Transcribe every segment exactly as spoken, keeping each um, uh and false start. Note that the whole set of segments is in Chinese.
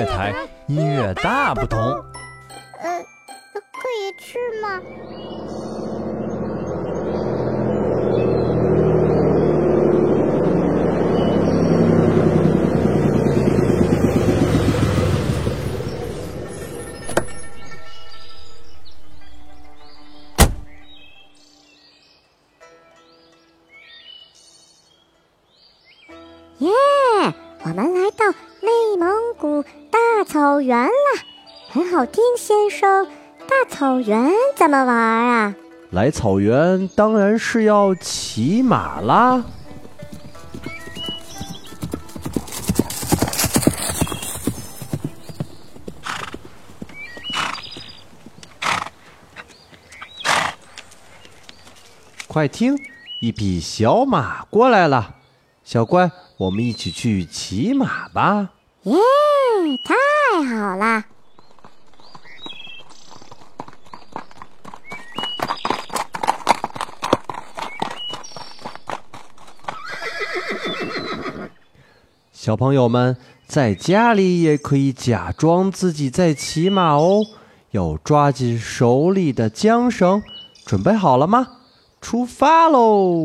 台，音乐大不同。 呃，可以吃吗？ 耶！我们来到内蒙古大草原了，很好听，先生。大草原怎么玩啊？ 来草原当然是要骑马啦。快听，一匹小马过来了。小乖，我们一起去骑马吧。 耶，太好了！ 小朋友们在家里也可以假装自己在骑马哦，要抓紧手里的缰绳。准备好了吗？出发喽！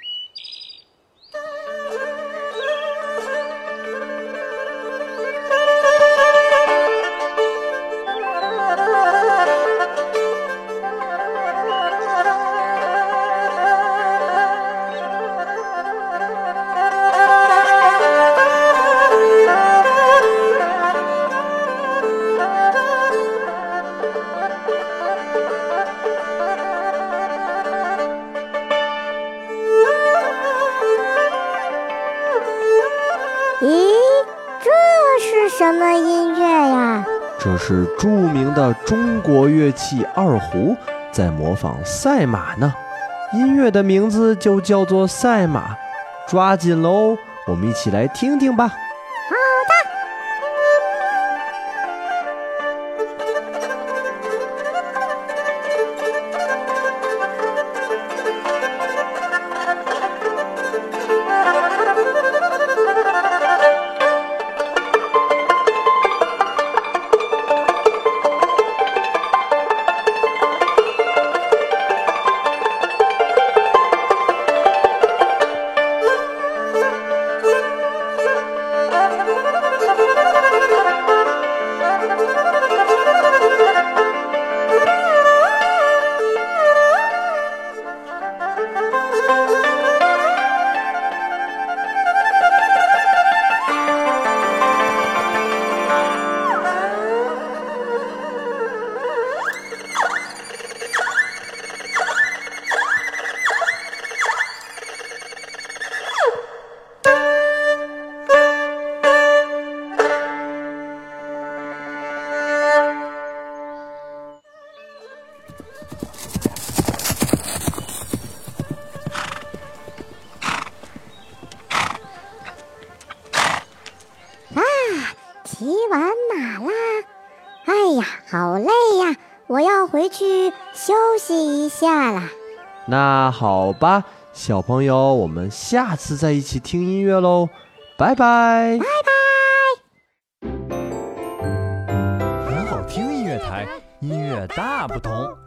咦，这是什么音乐呀？ 这是著名的中国乐器二胡，在模仿赛马呢。音乐的名字就叫做赛马。抓紧喽，我们一起来听听吧。 好的。骑完马啦！哎呀，好累呀，我要回去休息一下啦。 那好吧，小朋友，我们下次再一起听音乐喽，拜拜！ 拜拜！ 很好听音乐台，音乐大不同。